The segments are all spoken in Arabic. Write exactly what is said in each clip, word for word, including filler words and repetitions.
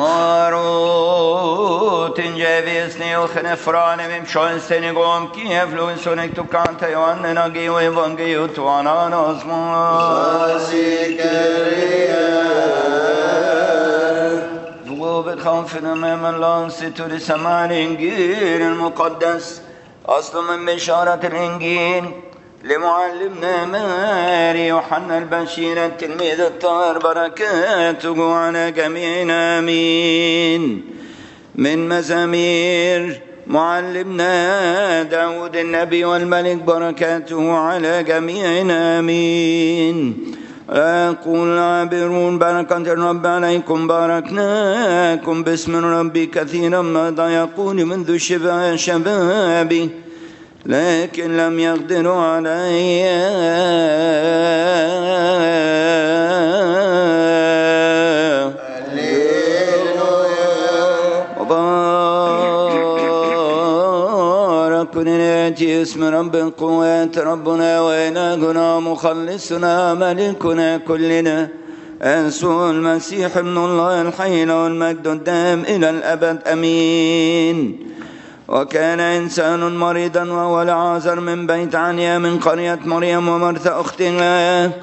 Marut ingevisni och knefrane vim sjönsten igång kiev lusonek tu kanta Johannen agi och evangeliet och ananas ذوبت خوفنا أمام الله ستر سماع الإنجيل المقدس أصل من بشارة الإنجيل لمعلمنا ماري يوحنا البشير التلميذ الطاهر بركاته على جميعنا آمين. من مزامير معلمنا داود النبي والملك بركاته على جميعنا آمين. أقول عابرون بركة الرب عليكم باركناكم باسم ربي كثيرا مضى يقول منذ شباب شبابي لكن لم يقدروا علي مبارك ناتي اسم رب القوات ربنا وإلهنا مخلصنا ملكنا كلنا يسوع المسيح ابن الله الحي له المجد الدائم إلى الأبد آمين. وكان إنسان مريضا وهو لعازر من بيت عنيا من قرية مريم ومرثى أختها.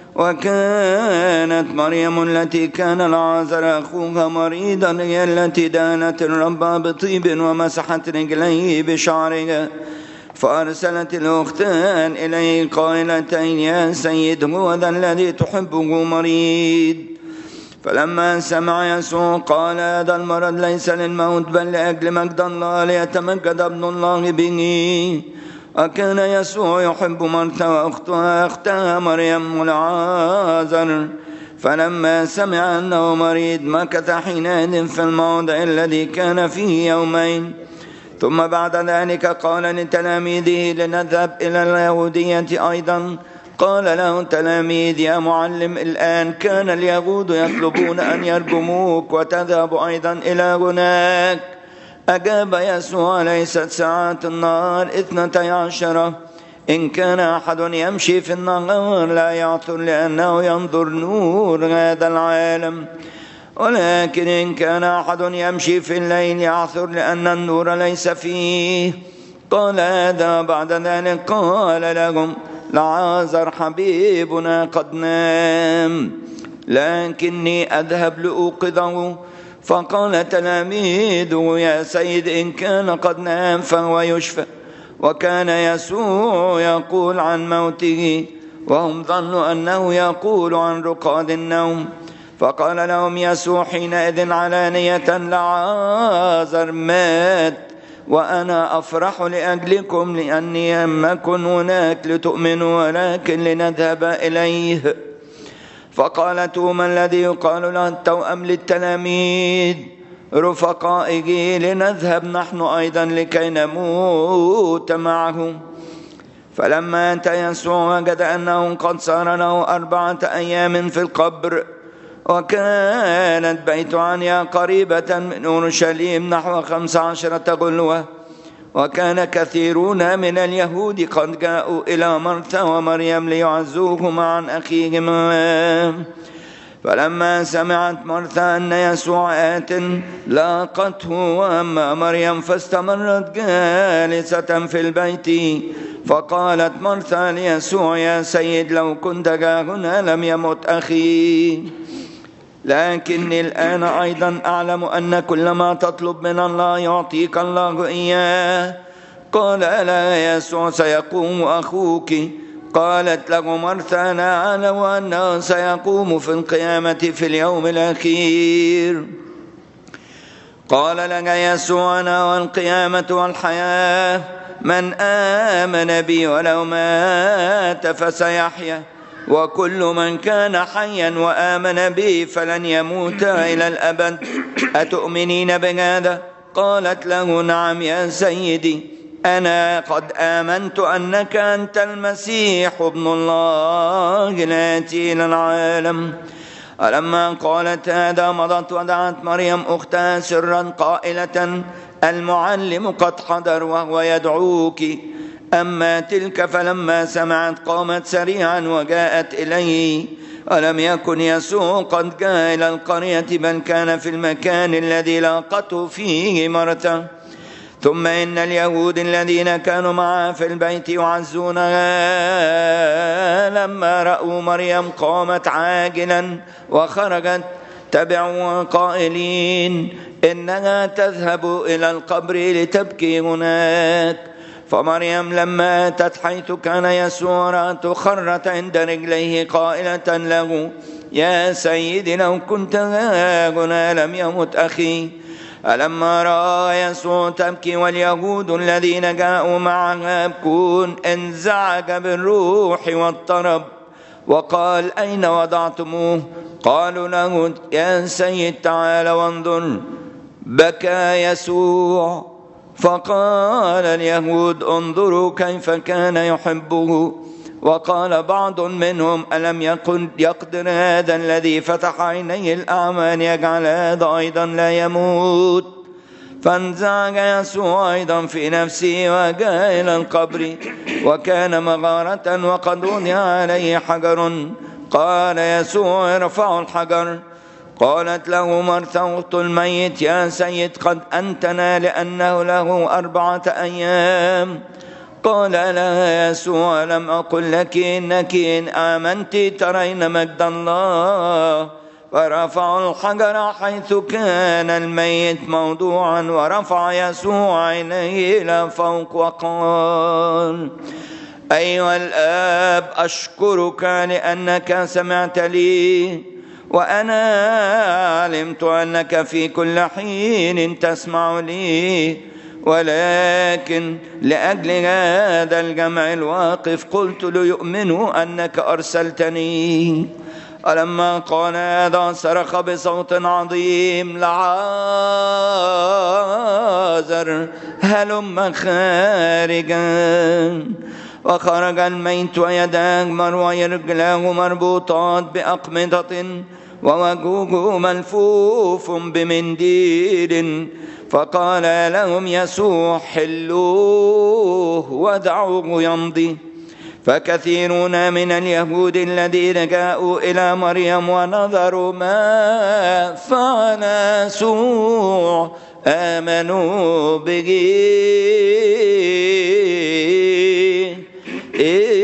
وكانت مريم التي كان لعازر أخوها مريضا هي التي دانت الرب بطيب ومسحت رجليه بشعرها. فأرسلت الأختان إليه قائلتين يا سيد هو ذا الذي تحبه مريض. فلما سمع يسوع قال هذا المرض ليس للموت بل لأجل مجد الله ليتمجد ابن الله به. وكان يسوع يحب مرثا وأختها أختها مريم والعازر. فلما سمع أنه مريض مكث حينئذ في الموضع الذي كان فيه يومين. ثم بعد ذلك قال لتلاميذه لنذهب إلى اليهودية أيضا. قال له التلاميذ يا معلم الآن كان اليهود يطلبون أن يرجموك وتذهب أيضا إلى هناك. أجاب يسوع ليست ساعات النهار اثنتي عشرة. إن كان أحد يمشي في النهار لا يعثر لأنه ينظر نور هذا العالم. ولكن إن كان أحد يمشي في الليل يعثر لأن النور ليس فيه. قال هذا بعد ذلك قال لهم لعازر حبيبنا قد نام لكني أذهب لأوقظه. فقال تلاميذه يا سيد إن كان قد نام فهو يشفى. وكان يسوع يقول عن موته وهم ظنوا أنه يقول عن رقاد النوم. فقال لهم يسوع حينئذ علانية لعازر مات وأنا أفرح لأجلكم لأني لم أكن هناك لتؤمنوا ولكن لنذهب إليه. فقال توما الذي يقال له التوأم للتلاميذ رفقائه لنذهب نحن أيضا لكي نموت معه. فلما أتى يسوع وجد أنه قد صار له أربعة أيام في القبر. وكانت بيت عنيا قريبة من أورشليم نحو خمس عشرة غلوة. وكان كثيرون من اليهود قد جاءوا إلى مرثا ومريم ليعزوهما عن أخيهما. فلما سمعت مرثا أن يسوع آت لاقته وأما مريم فاستمرت جالسة في البيت. فقالت مرثا ليسوع يا سيد لو كنت جاء هنا لم يمت أخي. لكني الآن أيضا أعلم أن كل ما تطلب من الله يعطيك الله إياه. قال لا يسوع سيقوم أخوك. قالت له مرثا أنا أعلم أنه سيقوم في القيامة في اليوم الأخير. قال لها يسوع أنا والقيامة والحياة من آمن بي ولو مات فسيحيا وكل من كان حيا وآمن بي فلن يموت إلى الأبد. أتؤمنين بهذا؟ قالت له نعم يا سيدي أنا قد آمنت أنك أنت المسيح ابن الله الآتي إلى العالم. ألما قالت هذا مضت ودعت مريم أختها سرا قائلة المعلم قد حضر وهو يدعوك. أما تلك فلما سمعت قامت سريعا وجاءت إليه ألم يكن يسوع قد جاء إلى القرية بل كان في المكان الذي لاقته فيه مرته؟ ثم إن اليهود الذين كانوا معه في البيت يعزونها لما رأوا مريم قامت عاجلا وخرجت تبعوا قائلين إنها تذهب إلى القبر لتبكي هناك. فمريم لما أتت حيث كان يسوع رأته خرت عند رجليه قائلة له يا سيدي لو كنت هنا لم يمت أخي. ألما رأى يسوع تبكي واليهود الذين جاءوا معها يبكون انزعج بالروح واضطرب وقال أين وضعتموه؟ قالوا له يا سيد تعال وانظر. بكى يسوع فقال اليهود انظروا كيف كان يحبه. وقال بعض منهم ألم يكن يقدر هذا الذي فتح عيني الأعمى أن يجعل هذا أيضا لا يموت؟ فانزعج يسوع أيضا في نفسه وجاء إلى القبر وكان مغارة وقد وضع عليه حجر. قال يسوع ارفعوا الحجر. قالت له مرثا أخت الميت يا سيد قد أنتنا لأنه له أربعة أيام. قال لها يسوع لم أقل لك إنك إن آمنت ترين مجد الله؟ فرفعوا الحجر حيث كان الميت موضوعا ورفع يسوع عينيه إلى فوق وقال أيها الآب أشكرك لأنك سمعت لي وأنا علمت أنك في كل حين تسمع لي ولكن لأجل هذا الجمع الواقف قلت ليؤمنوا أنك أرسلتني. ولما قال هذا صرخ بصوت عظيم لعازر هلم خارجا. وخرج الميت ويداه ورجلاه مربوطات بأقمطة ووجهه ملفوف بمنديل. فقال لهم يسوع حلوه ودعوه يمضي. فكثيرون من اليهود الذين جاءوا إلى مريم ونظروا ما فعل يسوع آمنوا به.